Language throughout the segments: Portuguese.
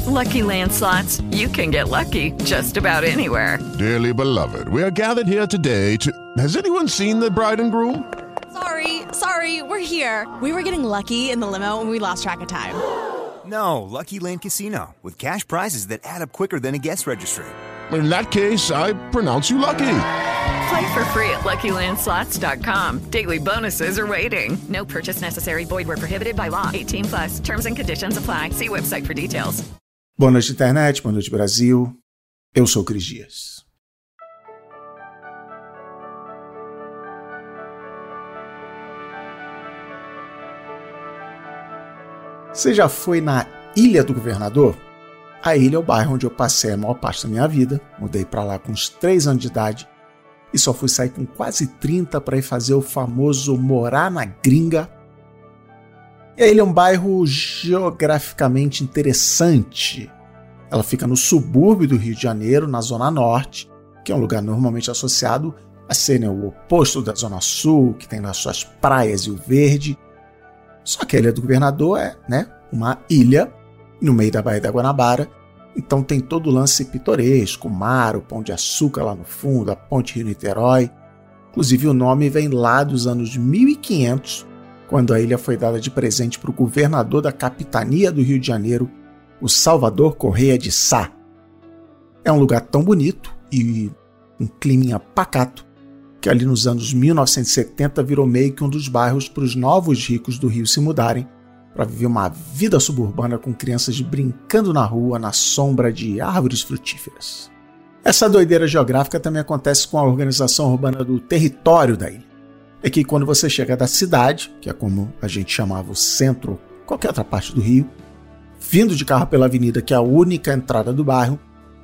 Lucky Land Slots, you can get lucky just about anywhere. Dearly beloved, we are gathered here today to... Has anyone seen the bride and groom? Sorry, we're here. We were getting lucky in the limo and we lost track of time. No, Lucky Land Casino, with cash prizes that add up quicker than a guest registry. In that case, I pronounce you lucky. Play for free at LuckyLandSlots.com. Daily bonuses are waiting. No purchase necessary. Void where prohibited by law. 18+. Terms and conditions apply. See website for details. Boa noite, internet. Boa noite, Brasil. Eu sou o Cris Dias. Você já foi na Ilha do Governador? A ilha é o bairro onde eu passei a maior parte da minha vida. Mudei para lá com uns 3 anos de idade e só fui sair com quase 30 para ir fazer o famoso morar na gringa. E a ilha é um bairro geograficamente interessante. Ela fica no subúrbio do Rio de Janeiro, na Zona Norte, que é um lugar normalmente associado a ser, né, o oposto da Zona Sul, que tem nas suas praias e o verde. Só que a Ilha do Governador é, né, uma ilha no meio da Baía da Guanabara, então tem todo o lance pitoresco, o mar, o Pão de Açúcar lá no fundo, a Ponte Rio-Niterói. Inclusive o nome vem lá dos anos 1500, quando a ilha foi dada de presente para o governador da capitania do Rio de Janeiro, o Salvador Correia de Sá. É um lugar tão bonito e um climinha pacato, que ali nos anos 1970 virou meio que um dos bairros para os novos ricos do Rio se mudarem para viver uma vida suburbana com crianças brincando na rua na sombra de árvores frutíferas. Essa doideira geográfica também acontece com a organização urbana do território da ilha. É que quando você chega da cidade, que é como a gente chamava o centro ou qualquer outra parte do Rio, vindo de carro pela avenida, que é a única entrada do bairro,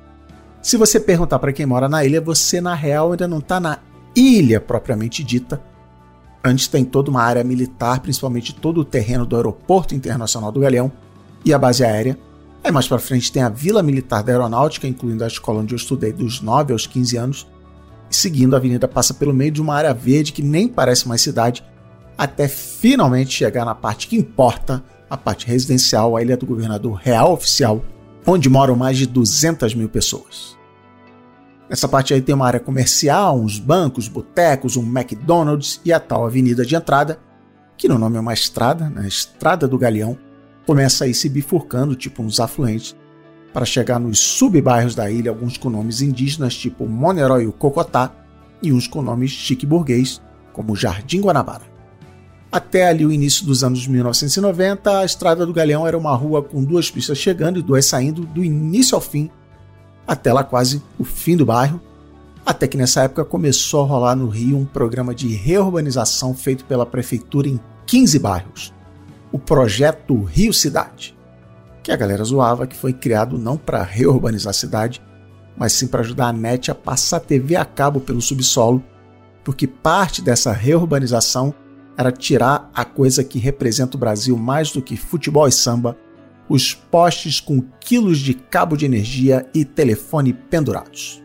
se você perguntar para quem mora na ilha, você na real ainda não está na ilha propriamente dita. Antes tem toda uma área militar, principalmente todo o terreno do Aeroporto Internacional do Galeão e a base aérea. Aí mais para frente tem a Vila Militar da Aeronáutica, incluindo a escola onde eu estudei dos 9 aos 15 anos. E seguindo, a avenida passa pelo meio de uma área verde que nem parece mais cidade, até finalmente chegar na parte que importa, a parte residencial, a Ilha do Governador Real Oficial, onde moram mais de 200 mil pessoas. Nessa parte aí tem uma área comercial, uns bancos, botecos, um McDonald's e a tal avenida de entrada, que no nome é uma estrada, né? Estrada do Galeão, começa aí se bifurcando, tipo uns afluentes, para chegar nos sub-bairros da ilha, alguns com nomes indígenas, tipo Moneró e o Cocotá, e uns com nomes chique burguês, como Jardim Guanabara. Até ali o início dos anos 1990, a Estrada do Galeão era uma rua com 2 pistas chegando e 2 saindo do início ao fim, até lá quase o fim do bairro, até que nessa época começou a rolar no Rio um programa de reurbanização feito pela prefeitura em 15 bairros, o Projeto Rio Cidade, que a galera zoava que foi criado não para reurbanizar a cidade, mas sim para ajudar a NET a passar TV a cabo pelo subsolo, porque parte dessa reurbanização era tirar a coisa que representa o Brasil mais do que futebol e samba, os postes com quilos de cabo de energia e telefone pendurados.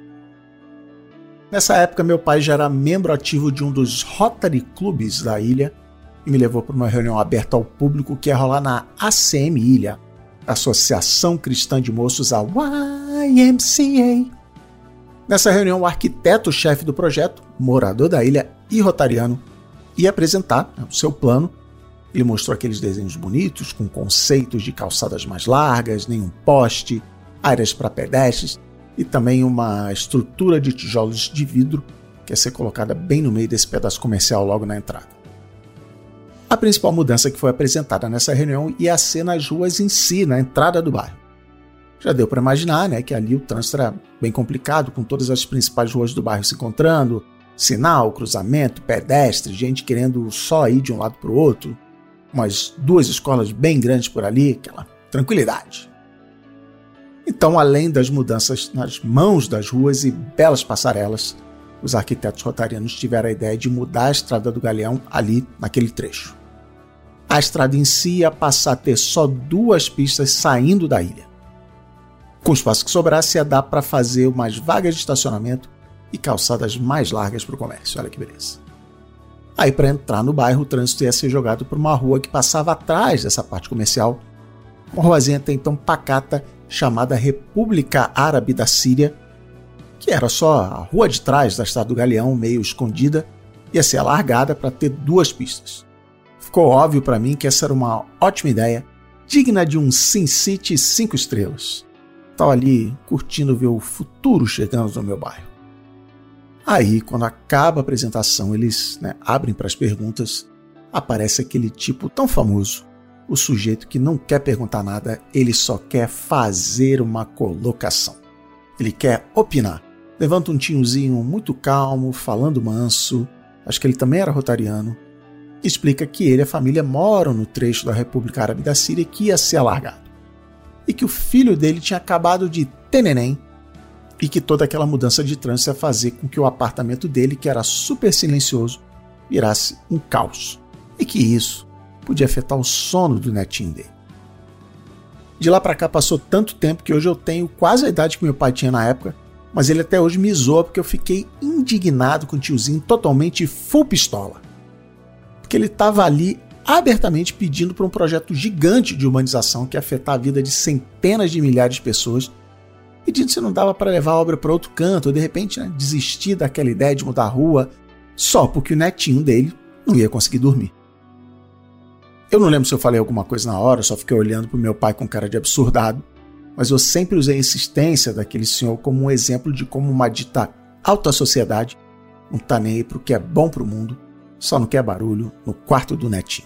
Nessa época, meu pai já era membro ativo de um dos Rotary Clubs da ilha e me levou para uma reunião aberta ao público que ia rolar na ACM Ilha, Associação Cristã de Moços, a YMCA. Nessa reunião, o arquiteto-chefe do projeto, morador da ilha e rotariano, ia apresentar o seu plano. Ele mostrou aqueles desenhos bonitos, com conceitos de calçadas mais largas, nenhum poste, áreas para pedestres e também uma estrutura de tijolos de vidro que ia ser colocada bem no meio desse pedaço comercial logo na entrada. A principal mudança que foi apresentada nessa reunião ia ser nas ruas em si, na entrada do bairro. Já deu para imaginar, né, que ali o trânsito era bem complicado, com todas as principais ruas do bairro se encontrando, sinal, cruzamento, pedestre, gente querendo só ir de um lado para o outro, umas 2 escolas bem grandes por ali, aquela tranquilidade. Então, além das mudanças nas mãos das ruas e belas passarelas, os arquitetos rotarianos tiveram a ideia de mudar a Estrada do Galeão ali naquele trecho. A estrada em si ia passar a ter só 2 pistas saindo da ilha. Com o espaço que sobrasse, ia dar para fazer umas vagas de estacionamento e calçadas mais largas para o comércio. Olha que beleza. Aí, para entrar no bairro, o trânsito ia ser jogado por uma rua que passava atrás dessa parte comercial, uma ruazinha até então pacata chamada República Árabe da Síria, que era só a rua de trás da Estrada do Galeão, meio escondida, ia ser alargada para ter 2 pistas. Ficou óbvio para mim que essa era uma ótima ideia, digna de um Sin City 5 estrelas. Estava ali curtindo ver o futuro chegando no meu bairro. Aí, quando acaba a apresentação, eles abrem para as perguntas, aparece aquele tipo tão famoso, o sujeito que não quer perguntar nada, ele só quer fazer uma colocação. Ele quer opinar. Levanta um tiozinho muito calmo, falando manso, acho que ele também era rotariano, explica que ele e a família moram no trecho da República Árabe da Síria que ia ser alargado. E que o filho dele tinha acabado de ter neném e que toda aquela mudança de trânsito ia fazer com que o apartamento dele, que era super silencioso, virasse um caos. E que isso podia afetar o sono do netinho dele. De lá pra cá passou tanto tempo que hoje eu tenho quase a idade que meu pai tinha na época, mas ele até hoje me zoa porque eu fiquei indignado com o tiozinho totalmente full pistola. Porque ele estava ali abertamente pedindo para um projeto gigante de urbanização que ia afetar a vida de centenas de milhares de pessoas, pedindo se não dava para levar a obra para outro canto, ou de repente desistir daquela ideia de mudar a rua, só porque o netinho dele não ia conseguir dormir. Eu não lembro se eu falei alguma coisa na hora, só fiquei olhando para o meu pai com cara de absurdado, mas eu sempre usei a insistência daquele senhor como um exemplo de como uma dita alta sociedade não tá nem aí pro que é bom pro mundo, só não quer barulho no quarto do netinho.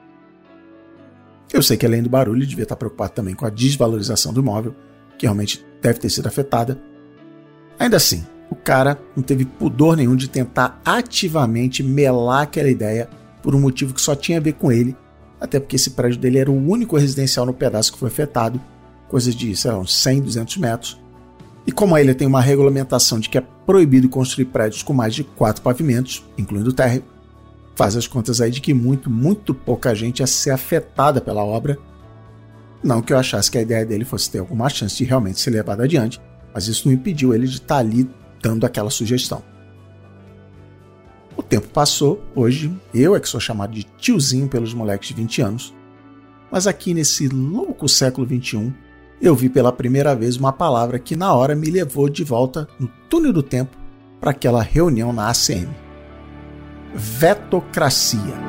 Eu sei que além do barulho, ele devia estar preocupado também com a desvalorização do imóvel, que realmente deve ter sido afetada. Ainda assim, o cara não teve pudor nenhum de tentar ativamente melar aquela ideia por um motivo que só tinha a ver com ele, até porque esse prédio dele era o único residencial no pedaço que foi afetado, coisa de, uns 100, 200 metros. E como a ilha tem uma regulamentação de que é proibido construir prédios com mais de 4 pavimentos, incluindo o térreo, faz as contas aí de que muito pouca gente ia ser afetada pela obra. Não que eu achasse que a ideia dele fosse ter alguma chance de realmente ser levada adiante, mas isso não impediu ele de estar ali dando aquela sugestão. O tempo passou, hoje eu é que sou chamado de tiozinho pelos moleques de 20 anos, mas aqui nesse louco século XXI, eu vi pela primeira vez uma palavra que na hora me levou de volta no túnel do tempo para aquela reunião na ACM. Vetocracia.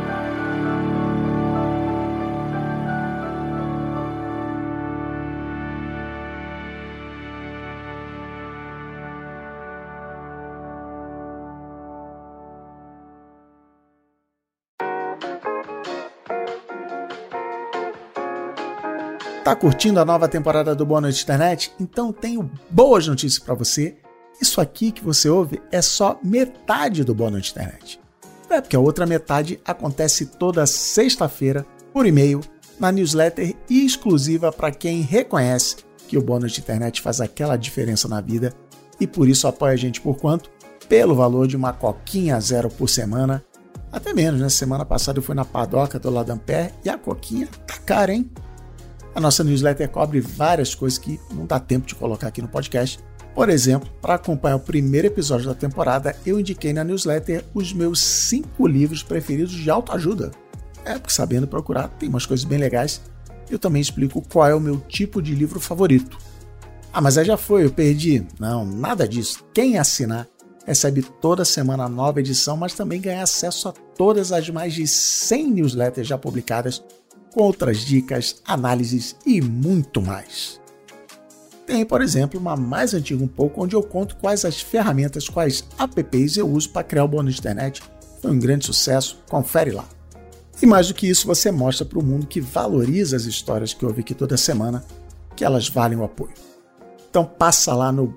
Tá curtindo a nova temporada do Boa Noite Internet? Então tenho boas notícias para você. Isso aqui que você ouve é só metade do Boa Noite Internet. É porque a outra metade acontece toda sexta-feira, por e-mail, na newsletter exclusiva para quem reconhece que o Boa Noite Internet faz aquela diferença na vida e por isso apoia a gente por quanto? Pelo valor de uma coquinha zero por semana. Até menos, né? Semana passada eu fui na padoca do Ladampé e a coquinha tá cara, hein? A nossa newsletter cobre várias coisas que não dá tempo de colocar aqui no podcast. Por exemplo, para acompanhar o primeiro episódio da temporada, eu indiquei na newsletter os meus 5 livros preferidos de autoajuda. Porque sabendo procurar, tem umas coisas bem legais. Eu também explico qual é o meu tipo de livro favorito. Mas aí já foi, eu perdi. Não, nada disso. Quem assinar recebe toda semana a nova edição, mas também ganha acesso a todas as mais de 100 newsletters já publicadas, com outras dicas, análises e muito mais. Tem, por exemplo, uma mais antiga um pouco, onde eu conto quais as ferramentas, quais apps eu uso para criar o Boa Noite Internet. Foi um grande sucesso, confere lá. E mais do que isso, você mostra para o mundo que valoriza as histórias que eu ouvi aqui toda semana, que elas valem o apoio. Então passa lá no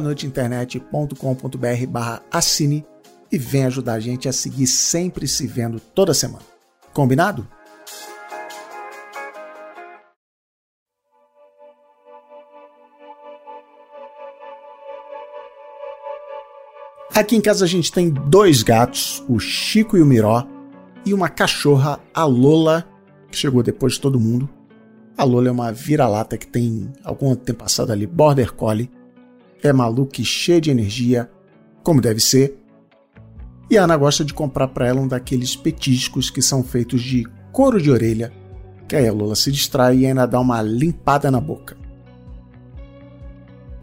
boanoiteinternet.com.br/assine e vem ajudar a gente a seguir sempre se vendo toda semana. Combinado? Aqui em casa a gente tem 2 gatos, o Chico e o Miró, e uma cachorra, a Lola, que chegou depois de todo mundo. A Lola é uma vira-lata que tem algum tempo passado ali, Border Collie, é maluca e cheia de energia, como deve ser. E a Ana gosta de comprar para ela um daqueles petiscos que são feitos de couro de orelha, que aí a Lola se distrai e ainda dá uma limpada na boca.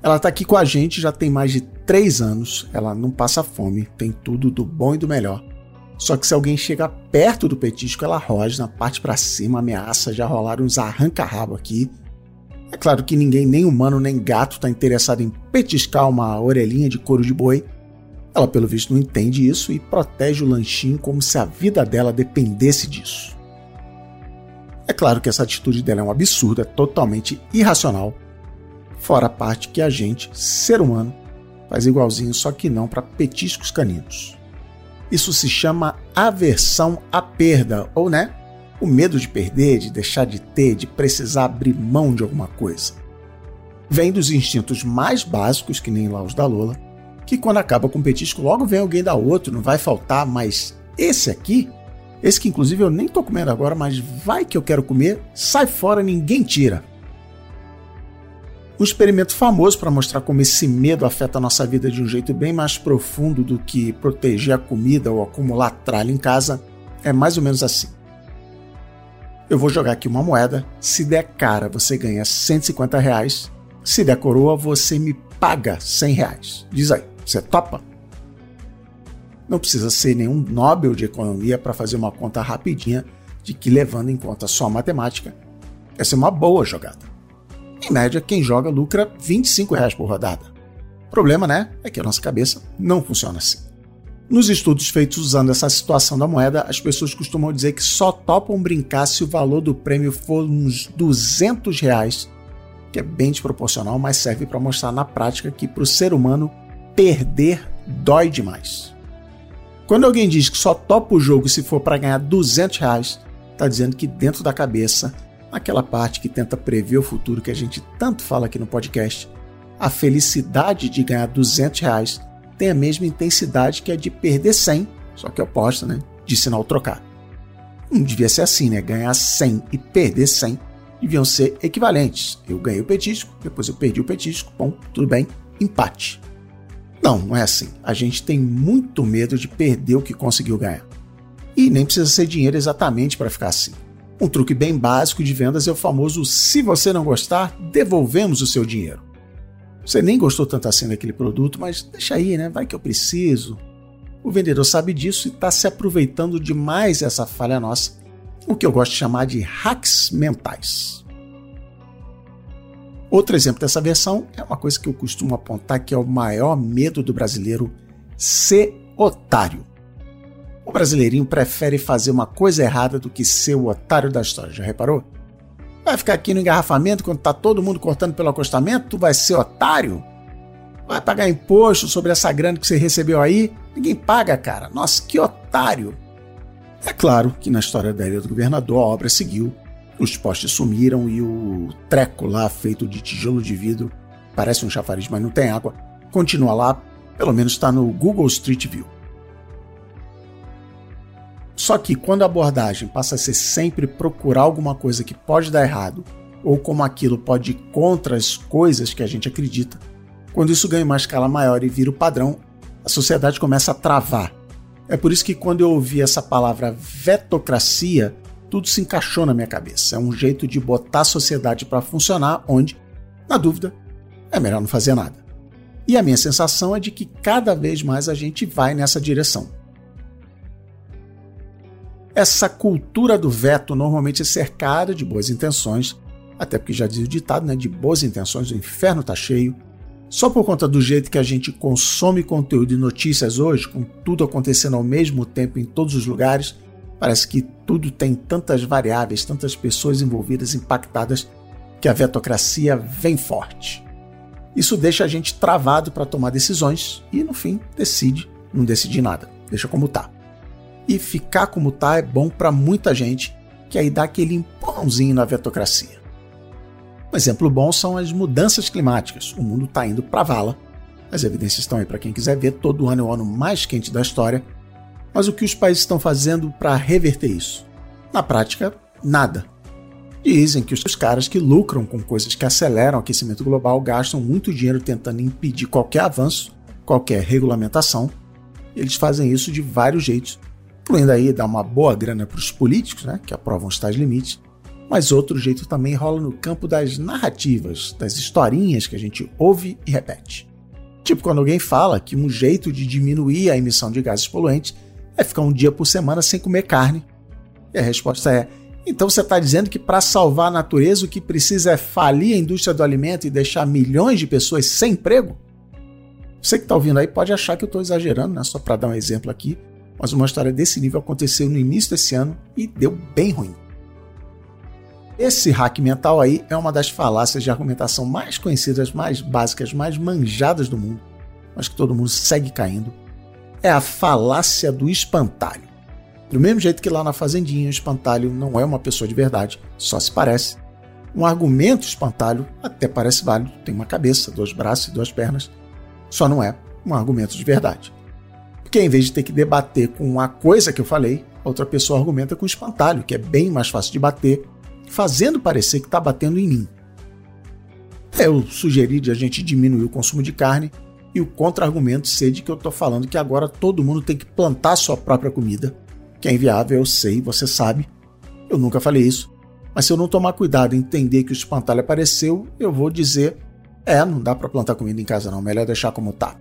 Ela está aqui com a gente já tem mais de 3 anos, ela não passa fome, tem tudo do bom e do melhor. Só que se alguém chega perto do petisco, ela rosna, parte para cima, ameaça, já rolaram uns arranca-rabo aqui. É claro que ninguém, nem humano nem gato, está interessado em petiscar uma orelhinha de couro de boi. Ela, pelo visto, não entende isso e protege o lanchinho como se a vida dela dependesse disso. É claro que essa atitude dela é um absurdo, é totalmente irracional. Fora a parte que a gente, ser humano, faz igualzinho, só que não para petiscos caninos. Isso se chama aversão à perda, ou o medo de perder, de deixar de ter, de precisar abrir mão de alguma coisa. Vem dos instintos mais básicos, que nem lá os da Lola, que quando acaba com o petisco logo vem alguém dar outro, não vai faltar, mas esse aqui, esse que inclusive eu nem tô comendo agora, mas vai que eu quero comer, sai fora, ninguém tira. Um experimento famoso para mostrar como esse medo afeta a nossa vida de um jeito bem mais profundo do que proteger a comida ou acumular tralha em casa é mais ou menos assim. Eu vou jogar aqui uma moeda, se der cara você ganha R$150, se der coroa você me paga R$100. Diz aí, você topa? Não precisa ser nenhum Nobel de economia para fazer uma conta rapidinha de que, levando em conta só a matemática, essa é uma boa jogada. Em média, quem joga lucra R$25 por rodada. O problema, é que a nossa cabeça não funciona assim. Nos estudos feitos usando essa situação da moeda, as pessoas costumam dizer que só topam brincar se o valor do prêmio for uns R$200, que é bem desproporcional, mas serve para mostrar na prática que para o ser humano perder dói demais. Quando alguém diz que só topa o jogo se for para ganhar R$200, está dizendo que dentro da cabeça, naquela parte que tenta prever o futuro que a gente tanto fala aqui no podcast, a felicidade de ganhar R$200 tem a mesma intensidade que a de perder 100, só que oposta, de sinal trocado. Não devia ser assim, ganhar 100 e perder 100 deviam ser equivalentes. Eu ganhei o petisco, depois eu perdi o petisco, bom, tudo bem, empate. Não é assim. A gente tem muito medo de perder o que conseguiu ganhar. E nem precisa ser dinheiro exatamente para ficar assim. Um truque bem básico de vendas é o famoso se você não gostar, devolvemos o seu dinheiro. Você nem gostou tanto assim daquele produto, mas deixa aí, vai que eu preciso. O vendedor sabe disso e está se aproveitando demais essa falha nossa, o que eu gosto de chamar de hacks mentais. Outro exemplo dessa versão é uma coisa que eu costumo apontar que é o maior medo do brasileiro: ser otário. O brasileirinho prefere fazer uma coisa errada do que ser o otário da história, já reparou? Vai ficar aqui no engarrafamento quando tá todo mundo cortando pelo acostamento? Tu vai ser otário? Vai pagar imposto sobre essa grana que você recebeu aí? Ninguém paga, cara. Nossa, que otário! É claro que na história da Ilha do Governador a obra seguiu, os postes sumiram e o treco lá feito de tijolo de vidro, parece um chafariz, mas não tem água, continua lá, pelo menos está no Google Street View. Só que quando a abordagem passa a ser sempre procurar alguma coisa que pode dar errado, ou como aquilo pode ir contra as coisas que a gente acredita, quando isso ganha uma escala maior e vira o padrão, a sociedade começa a travar. É por isso que quando eu ouvi essa palavra vetocracia, tudo se encaixou na minha cabeça. É um jeito de botar a sociedade para funcionar onde, na dúvida, é melhor não fazer nada. E a minha sensação é de que cada vez mais a gente vai nessa direção. Essa cultura do veto normalmente é cercada de boas intenções, até porque já dizia o ditado, de boas intenções o inferno tá cheio. Só por conta do jeito que a gente consome conteúdo e notícias hoje, com tudo acontecendo ao mesmo tempo em todos os lugares, parece que tudo tem tantas variáveis, tantas pessoas envolvidas, impactadas, que a vetocracia vem forte. Isso deixa a gente travado para tomar decisões e, no fim, não decide nada, deixa como tá. E ficar como tá é bom para muita gente, que aí dá aquele empurrãozinho na vetocracia. Um exemplo bom são as mudanças climáticas. O mundo está indo para a vala. As evidências estão aí para quem quiser ver. Todo ano é o ano mais quente da história. Mas o que os países estão fazendo para reverter isso? Na prática, nada. Dizem que os caras que lucram com coisas que aceleram o aquecimento global gastam muito dinheiro tentando impedir qualquer avanço, qualquer regulamentação. Eles fazem isso de vários jeitos, incluindo aí dar uma boa grana para os políticos, que aprovam os tais limites, Mas outro jeito também rola no campo das narrativas, das historinhas que a gente ouve e repete. Tipo quando alguém fala que um jeito de diminuir a emissão de gases poluentes é ficar um dia por semana sem comer carne. E a resposta é: então você está dizendo que para salvar a natureza o que precisa é falir a indústria do alimento e deixar milhões de pessoas sem emprego? Você que está ouvindo aí pode achar que eu estou exagerando, né? Só para dar um exemplo aqui, mas uma história desse nível aconteceu no início desse ano e deu bem ruim. Esse hack mental aí é uma das falácias de argumentação mais conhecidas, mais básicas, mais manjadas do mundo, mas que todo mundo segue caindo. É a falácia do espantalho. Do mesmo jeito que lá na Fazendinha o espantalho não é uma pessoa de verdade, só se parece. Um argumento espantalho até parece válido, tem uma cabeça, 2 braços e 2 pernas, só não é um argumento de verdade. Porque em vez de ter que debater com a coisa que eu falei, a outra pessoa argumenta com o espantalho, que é bem mais fácil de bater, fazendo parecer que está batendo em mim. Eu sugeri de a gente diminuir o consumo de carne e o contra-argumento ser de que eu estou falando que agora todo mundo tem que plantar sua própria comida, que é inviável, eu sei, você sabe. Eu nunca falei isso. Mas se eu não tomar cuidado e entender que o espantalho apareceu, eu vou dizer: não dá para plantar comida em casa não, melhor deixar como tá.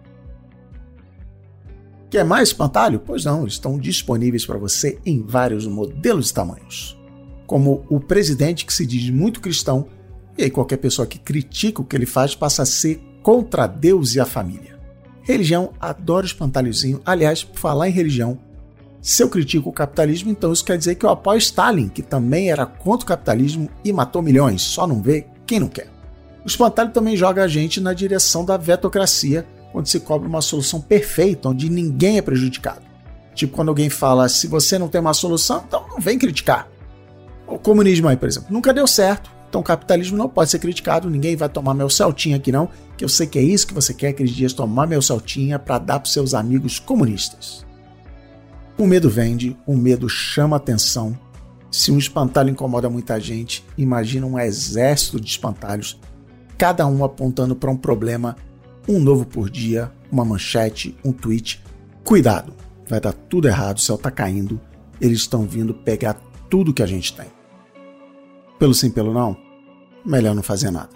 Quer mais espantalho? Pois não, eles estão disponíveis para você em vários modelos e tamanhos. Como o presidente que se diz muito cristão, e aí qualquer pessoa que critica o que ele faz passa a ser contra Deus e a família. Religião adora espantalhozinho. Aliás, por falar em religião, se eu critico o capitalismo, então isso quer dizer que eu apoio Stalin, que também era contra o capitalismo e matou milhões, só não vê quem não quer. O espantalho também joga a gente na direção da vetocracia, onde se cobra uma solução perfeita, onde ninguém é prejudicado. Tipo quando alguém fala: se você não tem uma solução, então não vem criticar. O comunismo aí, por exemplo, nunca deu certo, então o capitalismo não pode ser criticado, ninguém vai tomar meu saltinha aqui não, que eu sei que é isso que você quer aqueles dias, tomar meu saltinha para dar para seus amigos comunistas. O medo vende, o medo chama atenção. Se um espantalho incomoda muita gente, imagina um exército de espantalhos, cada um apontando para um problema, um novo por dia, uma manchete, um tweet. Cuidado, vai dar tudo errado, o céu está caindo, eles estão vindo pegar tudo que a gente tem. Pelo sim, pelo não, melhor não fazer nada.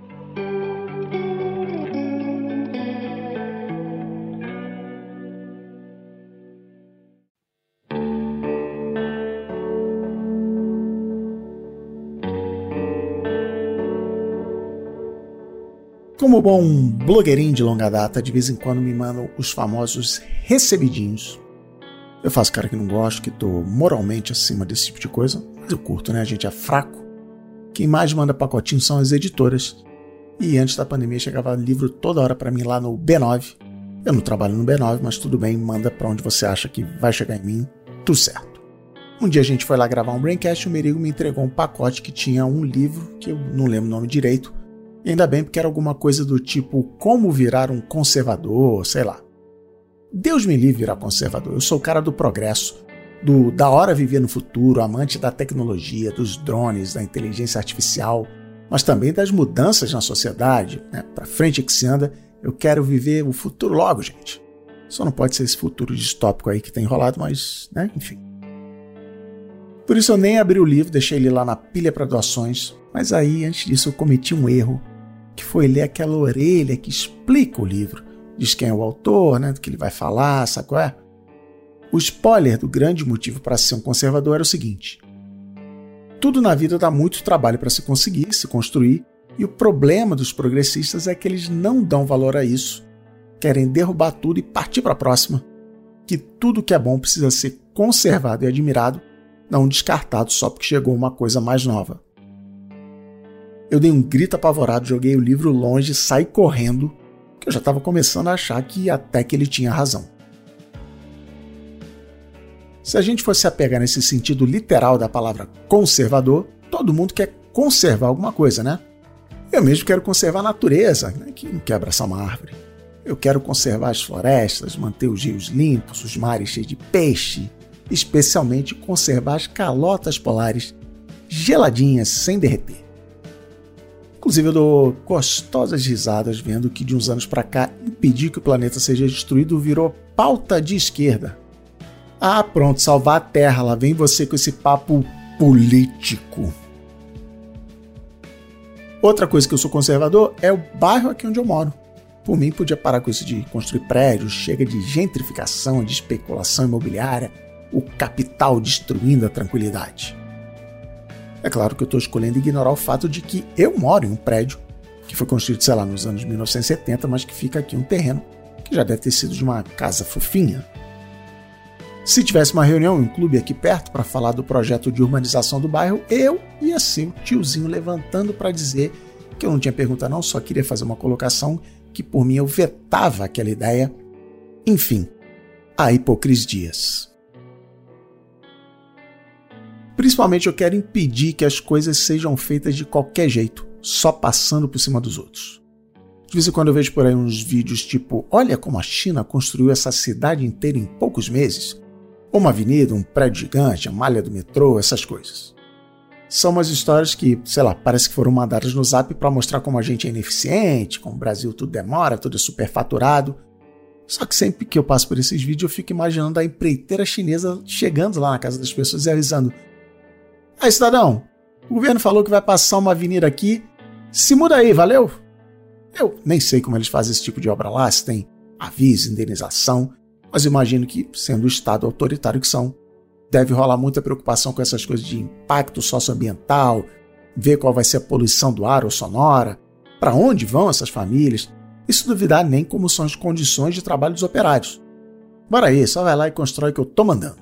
Como bom blogueirinho de longa data, de vez em quando me mandam os famosos recebidinhos. Eu faço cara que não gosto, que tô moralmente acima desse tipo de coisa, mas eu curto, né? A gente é fraco. Quem mais manda pacotinho são as editoras. E antes da pandemia chegava livro toda hora para mim lá no B9. Eu não trabalho no B9, mas tudo bem, manda para onde você acha que vai chegar em mim, tudo certo. Um dia a gente foi lá gravar um Braincast e o Merigo me entregou um pacote que tinha um livro, que eu não lembro o nome direito, e ainda bem porque era alguma coisa do tipo Como Virar um Conservador, sei lá. Deus me livre virar conservador, eu sou o cara do progresso, da hora viver no futuro, amante da tecnologia, dos drones, da inteligência artificial, mas também das mudanças na sociedade, né? Pra frente que se anda, eu quero viver o futuro logo, gente. Só não pode ser esse futuro distópico aí que tem enrolado, mas, né, enfim. Por isso eu nem abri o livro, deixei ele lá na pilha para doações, mas aí, antes disso, eu cometi um erro, que foi ler aquela orelha que explica o livro, diz quem é o autor, né, do que ele vai falar, sabe qual é? O spoiler do grande motivo para ser um conservador era o seguinte: tudo na vida dá muito trabalho para se conseguir, se construir, e o problema dos progressistas é que eles não dão valor a isso, querem derrubar tudo e partir para a próxima, que tudo que é bom precisa ser conservado e admirado, não descartado só porque chegou uma coisa mais nova. Eu dei um grito apavorado, joguei o livro longe e saí correndo, que eu já estava começando a achar que até que ele tinha razão. Se a gente fosse se apegar nesse sentido literal da palavra conservador, todo mundo quer conservar alguma coisa, né? Eu mesmo quero conservar a natureza, né? Quem não quer abraçar uma árvore? Eu quero conservar as florestas, manter os rios limpos, os mares cheios de peixe, especialmente conservar as calotas polares geladinhas sem derreter. Inclusive eu dou gostosas risadas vendo que de uns anos pra cá impedir que o planeta seja destruído virou pauta de esquerda. Ah, pronto, salvar a Terra, lá vem você com esse papo político. Outra coisa que eu sou conservador é o bairro aqui onde eu moro. Por mim, podia parar com isso de construir prédios, chega de gentrificação, de especulação imobiliária, o capital destruindo a tranquilidade. É claro que eu estou escolhendo ignorar o fato de que eu moro em um prédio que foi construído, sei lá, nos anos 1970, mas que fica aqui um terreno que já deve ter sido de uma casa fofinha. Se tivesse uma reunião em um clube aqui perto para falar do projeto de urbanização do bairro, eu ia ser o tiozinho levantando para dizer que eu não tinha pergunta não, só queria fazer uma colocação que por mim eu vetava aquela ideia. Enfim, a hipocrisias. Principalmente eu quero impedir que as coisas sejam feitas de qualquer jeito, só passando por cima dos outros. De vez em quando eu vejo por aí uns vídeos tipo, olha como a China construiu essa cidade inteira em poucos meses. Ou uma avenida, um prédio gigante, a malha do metrô, essas coisas. São umas histórias que, sei lá, parece que foram mandadas no Zap para mostrar como a gente é ineficiente, como o Brasil tudo demora, tudo é superfaturado. Só que sempre que eu passo por esses vídeos eu fico imaginando a empreiteira chinesa chegando lá na casa das pessoas e avisando: aí, cidadão, o governo falou que vai passar uma avenida aqui, se muda aí, valeu? Eu nem sei como eles fazem esse tipo de obra lá, se tem aviso, indenização, mas imagino que, sendo o Estado autoritário que são, deve rolar muita preocupação com essas coisas de impacto socioambiental, ver qual vai ser a poluição do ar ou sonora, para onde vão essas famílias, e se duvidar nem como são as condições de trabalho dos operários. Bora aí, só vai lá e constrói o que eu tô mandando.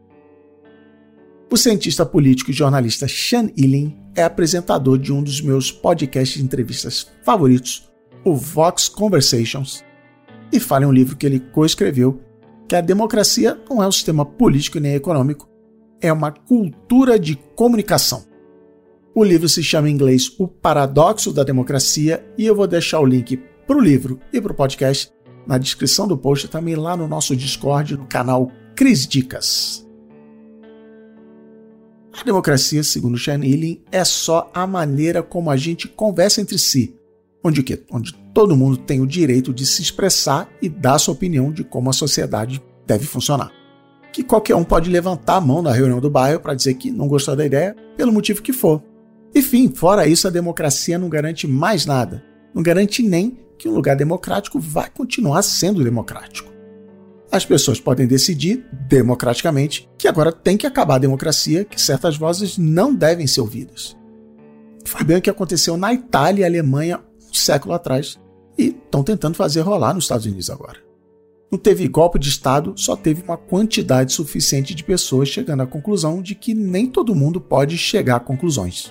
O cientista político e jornalista Sean Ilin é apresentador de um dos meus podcasts de entrevistas favoritos, o Vox Conversations, e fala em um livro que ele coescreveu que a democracia não é um sistema político nem econômico, é uma cultura de comunicação. O livro se chama em inglês O Paradoxo da Democracia e eu vou deixar o link para o livro e para o podcast na descrição do post e também lá no nosso Discord, no canal Cris Dicas. A democracia, segundo Sean Ilin, é só a maneira como a gente conversa entre si, onde todo mundo tem o direito de se expressar e dar sua opinião de como a sociedade deve funcionar. Que qualquer um pode levantar a mão na reunião do bairro para dizer que não gostou da ideia, pelo motivo que for. Enfim, fora isso, a democracia não garante mais nada. Não garante nem que um lugar democrático vai continuar sendo democrático. As pessoas podem decidir, democraticamente, que agora tem que acabar a democracia, que certas vozes não devem ser ouvidas. Foi bem o que aconteceu na Itália e Alemanha um século atrás, e estão tentando fazer rolar nos Estados Unidos agora. Não teve golpe de Estado, só teve uma quantidade suficiente de pessoas chegando à conclusão de que nem todo mundo pode chegar a conclusões.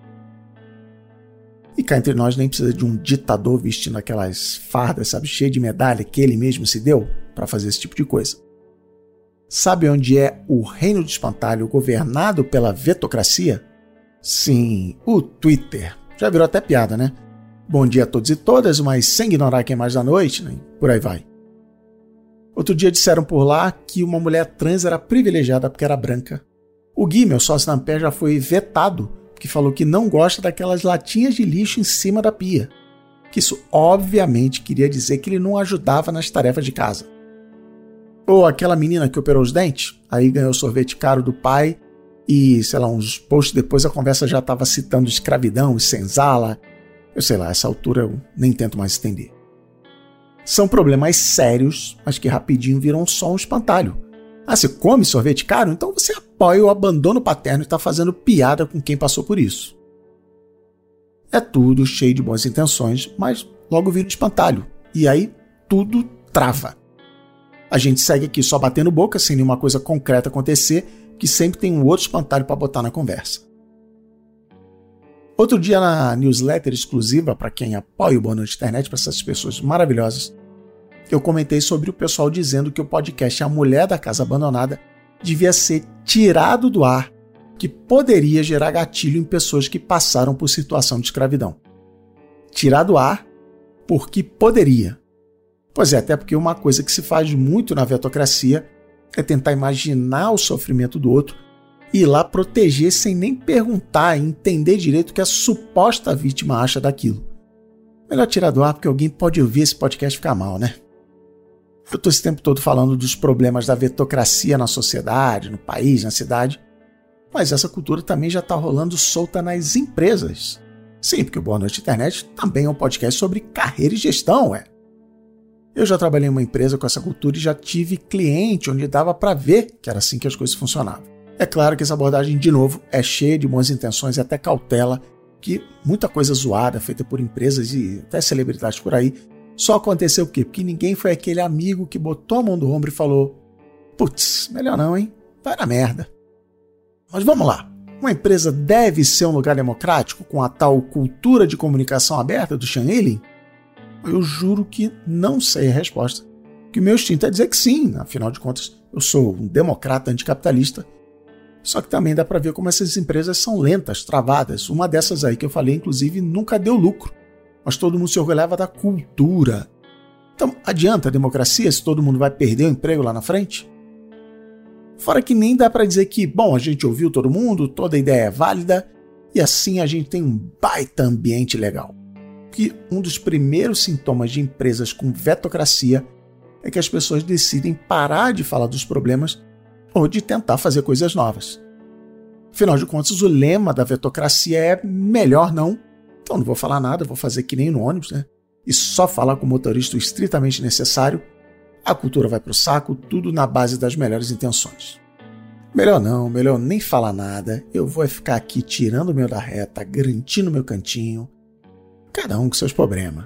E cá entre nós nem precisa de um ditador vestindo aquelas fardas, sabe, cheio de medalha que ele mesmo se deu para fazer esse tipo de coisa. Sabe onde é o reino do espantalho governado pela vetocracia? Sim, o Twitter. Já virou até piada, né? Bom dia a todos e todas, mas sem ignorar quem é mais da noite, né? Por aí vai. Outro dia disseram por lá que uma mulher trans era privilegiada porque era branca. O Gui, meu sócio na Ampere, já foi vetado, porque falou que não gosta daquelas latinhas de lixo em cima da pia. Que isso obviamente queria dizer que ele não ajudava nas tarefas de casa. Ou aquela menina que operou os dentes, aí ganhou sorvete caro do pai e, sei lá, uns posts depois a conversa já estava citando escravidão e senzala. Eu sei lá, essa altura eu nem tento mais entender. São problemas sérios, mas que rapidinho viram só um espantalho. Ah, você come sorvete caro? Então você apoia o abandono paterno e está fazendo piada com quem passou por isso. É tudo cheio de boas intenções, mas logo vira um espantalho. E aí tudo trava. A gente segue aqui só batendo boca, sem nenhuma coisa concreta acontecer, que sempre tem um outro espantalho para botar na conversa. Outro dia, na newsletter exclusiva para quem apoia o Boa Noite Internet, para essas pessoas maravilhosas, eu comentei sobre o pessoal dizendo que o podcast A Mulher da Casa Abandonada devia ser tirado do ar, que poderia gerar gatilho em pessoas que passaram por situação de escravidão. Tirar do ar porque poderia. Pois é, até porque uma coisa que se faz muito na vetocracia é tentar imaginar o sofrimento do outro e ir lá proteger sem nem perguntar e entender direito o que a suposta vítima acha daquilo. Melhor tirar do ar porque alguém pode ouvir esse podcast e ficar mal, né? Eu estou esse tempo todo falando dos problemas da vetocracia na sociedade, no país, na cidade, mas essa cultura também já está rolando solta nas empresas. Sim, porque o Boa Noite Internet também é um podcast sobre carreira e gestão, Eu já trabalhei em uma empresa com essa cultura e já tive cliente onde dava para ver que era assim que as coisas funcionavam. É claro que essa abordagem, de novo, é cheia de boas intenções e até cautela, que muita coisa zoada feita por empresas e até celebridades por aí, só aconteceu o quê? Porque ninguém foi aquele amigo que botou a mão no ombro e falou: putz, melhor não, hein? Vai na merda. Mas vamos lá. Uma empresa deve ser um lugar democrático com a tal cultura de comunicação aberta do Sean Illing? Eu juro que não sei a resposta. Que o meu instinto é dizer que sim, afinal de contas, eu sou um democrata anticapitalista. Só que também dá para ver como essas empresas são lentas, travadas. Uma dessas aí que eu falei, inclusive, nunca deu lucro. Mas todo mundo se orgulhava da cultura. Então, adianta a democracia se todo mundo vai perder o emprego lá na frente? Fora que nem dá para dizer que, bom, a gente ouviu todo mundo, toda ideia é válida, e assim a gente tem um baita ambiente legal. Que um dos primeiros sintomas de empresas com vetocracia é que as pessoas decidem parar de falar dos problemas ou de tentar fazer coisas novas. Afinal de contas, o lema da vetocracia é melhor não, então não vou falar nada, vou fazer que nem no ônibus, e só falar com o motorista o estritamente necessário. A cultura vai pro saco, tudo na base das melhores intenções. Melhor não, melhor nem falar nada, eu vou ficar aqui tirando o meu da reta, garantindo o meu cantinho, cada um com seus problemas.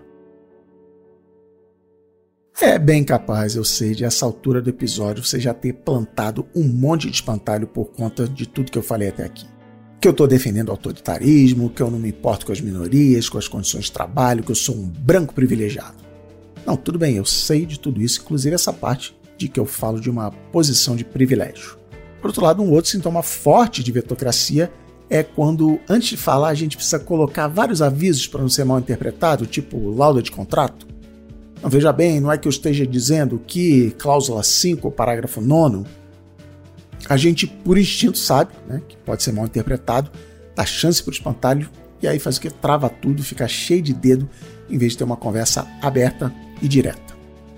É bem capaz, eu sei, de essa altura do episódio você já ter plantado um monte de espantalho por conta de tudo que eu falei até aqui. Que eu estou defendendo o autoritarismo, que eu não me importo com as minorias, com as condições de trabalho, que eu sou um branco privilegiado. Não, tudo bem, eu sei de tudo isso, inclusive essa parte de que eu falo de uma posição de privilégio. Por outro lado, um outro sintoma forte de vetocracia é quando, antes de falar, a gente precisa colocar vários avisos para não ser mal interpretado, tipo lauda de contrato. Não, veja bem, não é que eu esteja dizendo que cláusula 5, parágrafo 9º, a gente, por instinto, sabe, que pode ser mal interpretado, dá chance para o espantalho, e aí faz o que? Trava tudo, fica cheio de dedo, em vez de ter uma conversa aberta e direta.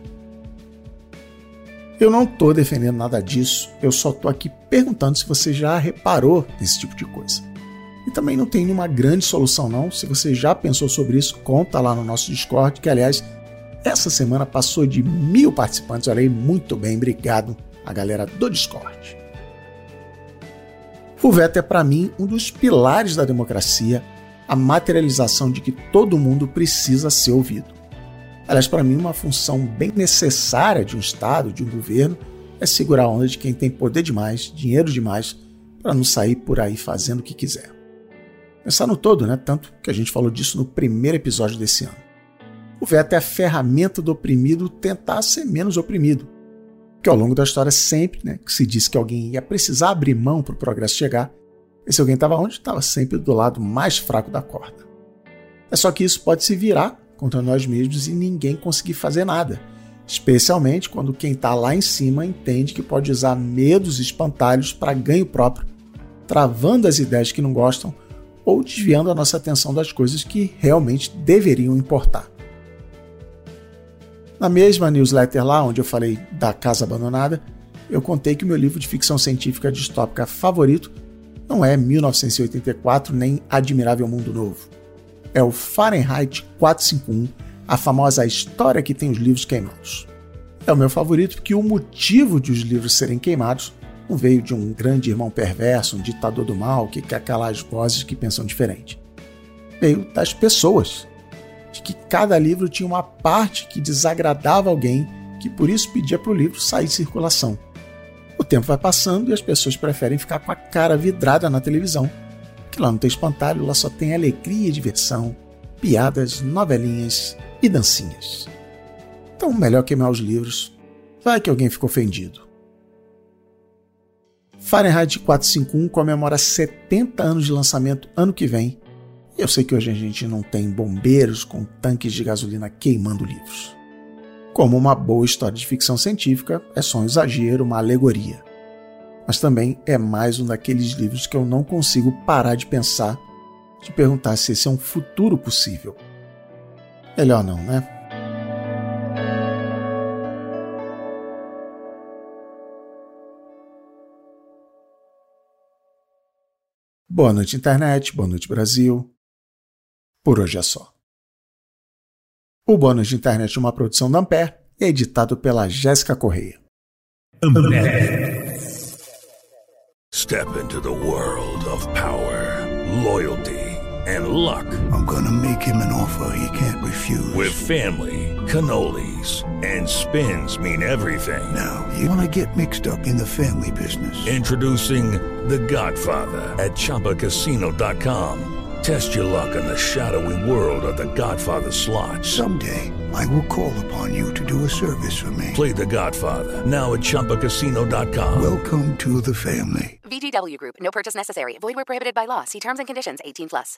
Eu não estou defendendo nada disso, eu só estou aqui perguntando se você já reparou nesse tipo de coisa. E também não tem nenhuma grande solução não, se você já pensou sobre isso, conta lá no nosso Discord, que aliás, essa semana passou de 1000 participantes, olha aí, muito bem, obrigado a galera do Discord. O veto é para mim um dos pilares da democracia, a materialização de que todo mundo precisa ser ouvido. Aliás, para mim, uma função bem necessária de um Estado, de um governo, é segurar a onda de quem tem poder demais, dinheiro demais, para não sair por aí fazendo o que quiser. Pensar no todo, Tanto que a gente falou disso no primeiro episódio desse ano. O veto é a ferramenta do oprimido tentar ser menos oprimido. Porque ao longo da história sempre, que se disse que alguém ia precisar abrir mão para o progresso chegar, esse alguém estava onde? Estava sempre do lado mais fraco da corda. É só que isso pode se virar contra nós mesmos e ninguém conseguir fazer nada, especialmente quando quem está lá em cima entende que pode usar medos e espantalhos para ganho próprio, travando as ideias que não gostam ou desviando a nossa atenção das coisas que realmente deveriam importar. Na mesma newsletter lá, onde eu falei da Casa Abandonada, eu contei que o meu livro de ficção científica distópica favorito não é 1984 nem Admirável Mundo Novo. É o Fahrenheit 451, a famosa história que tem os livros queimados. É o meu favorito porque o motivo de os livros serem queimados não veio de um grande irmão perverso, um ditador do mal que quer calar as vozes que pensam diferente. Veio das pessoas, de que cada livro tinha uma parte que desagradava alguém, que por isso pedia para o livro sair de circulação. O tempo vai passando e as pessoas preferem ficar com a cara vidrada na televisão, que lá não tem espantalho, lá só tem alegria e diversão, piadas, novelinhas e dancinhas. Então, melhor queimar os livros, vai que alguém ficou ofendido. Fahrenheit 451 comemora 70 anos de lançamento ano que vem, e eu sei que hoje a gente não tem bombeiros com tanques de gasolina queimando livros. Como uma boa história de ficção científica, é só um exagero, uma alegoria. Mas também é mais um daqueles livros que eu não consigo parar de pensar, de perguntar se esse é um futuro possível. Melhor não, né? Boa noite, internet. Boa noite, Brasil. Por hoje é só. O Bônus de Internet é uma produção da Ampere e é editado pela Jéssica Correia. Step into the world of power, loyalty, and luck. I'm gonna make him an offer he can't refuse. With family, cannolis, and spins mean everything. Now, you wanna get mixed up in the family business. Introducing The Godfather at ChumbaCasino.com. Test your luck in the shadowy world of The Godfather slot. Someday, I will call upon you to do a service for me. Play The Godfather, now at ChumbaCasino.com. Welcome to the family. VGW Group. No purchase necessary. Void where prohibited by law. See terms and conditions. 18+.